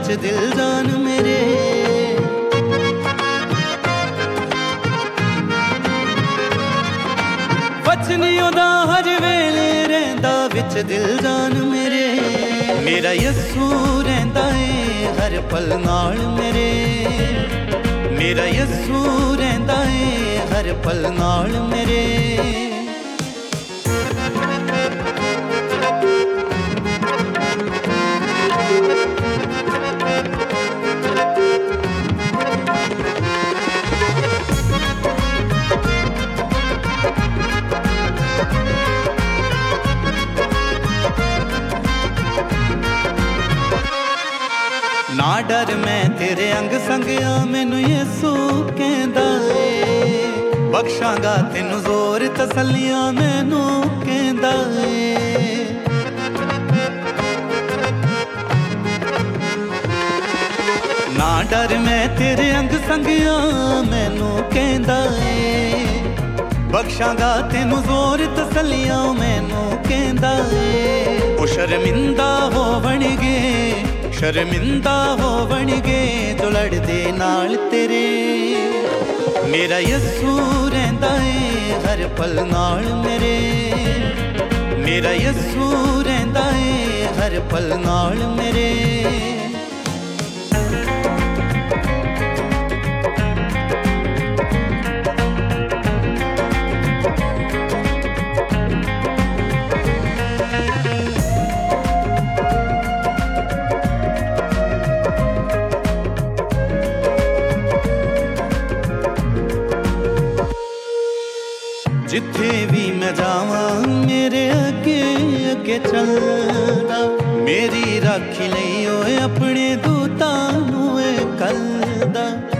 विच दिल जान मेरे। वचन ओदा हर वेले रहिंदा विच दिल जान मेरे। मेरा यस्सू रहिंदा है हर पल नाल मेरे। मेरा यस्सू रहिंदा है हर पल नाल मेरे। ना डर मैं तेरे अंग संग आ मैनू यस्सू कहंदा ए। बख्शांगा तेनू जोर तसल्लियां मैनू कहंदा ए। ना डर मैं तेरे अंग संग आ मैनू कहंदा ए। बख्शांगा तेनू जोर तसल्लियां मैनू कहंदा ए। ओ शर्मिंदा होवणगे शर्मिंदा होवणगे जो लड़दे नाल तेरे। मेरा यस्सू रहिंदा है हर पल नाल मेरे। मेरा यस्सू रहिंदा है हर पल नाल मेरे। जिथे भी मैं जावा मेरे अगे अगे चलदा। मेरी राखी लई ओए अपने दूतां नूं कलदा।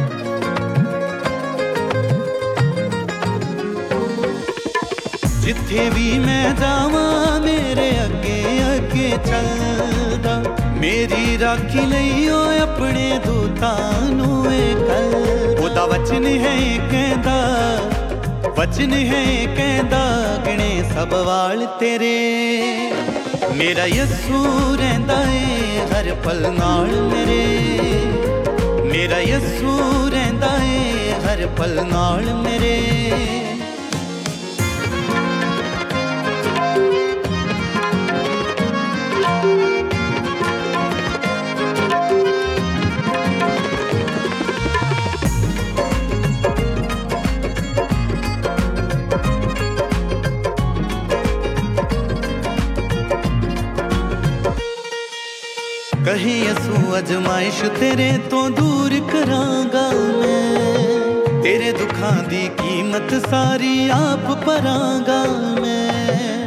जिथे भी मैं जावा मेरे अगे अगे चलदा। मेरी राखी लई ओए अपने दूतां नूं कलदा। ओदा वचन है कहंदा वचन है कहंदा गिणे सब वाल तेरे। मेरा यस्सू रहिंदा है हर पल नाल मेरे। मेरा यस्सू रहिंदा है हर पल नाल मेरे। कहीं यस्सू अजमाइश तेरे तो दूर करांगा मैं। तेरे दुखां दी कीमत सारी आप भरांगा मैं।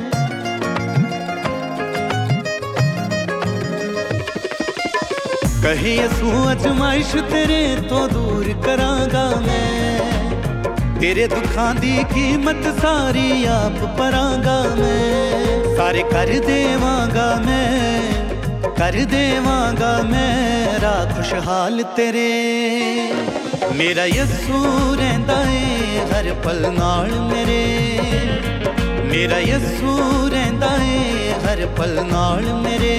कहीं यस्सू अजमाइश तेरे तो दूर करांगा मैं। तेरे दुखां दी कीमत सारी आप भरांगा मैं। सारे कर देवांगा मैं कर देवांगा मेरा खुशहाल तेरे। मेरा यस्सू रहिंदा है हर पल नाल मेरे। मेरा यस्सू रहिंदा है हर पल नाल मेरे।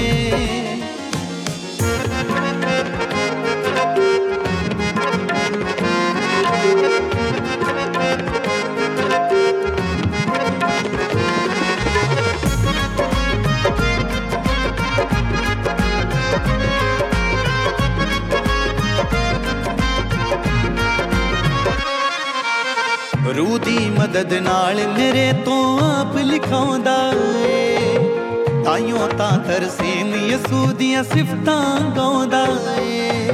रूह दी मदद नाल मेरे तो आप लिखाउंदा ए। ताइयों तां तरसीम यस्सू दियां सिफतां गाउंदा ए।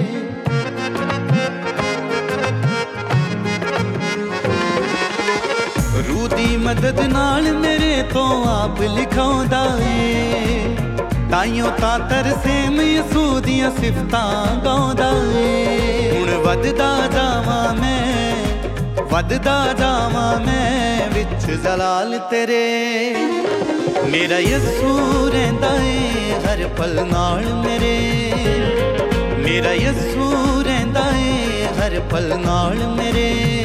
रूह दी मदद नाल मेरे तो आप लिखाउंदा ए। ताइयों तां तरसीम यस्सू दियां सिफतां गाउंदा ए। हुण वधदा जावां वधदा जावां मैं विच जलाल तेरे। मेरा यस्सू रहिंदा है हर पल नाल मेरे। मेरा यस्सू रहिंदा है हर पल नाल मेरे।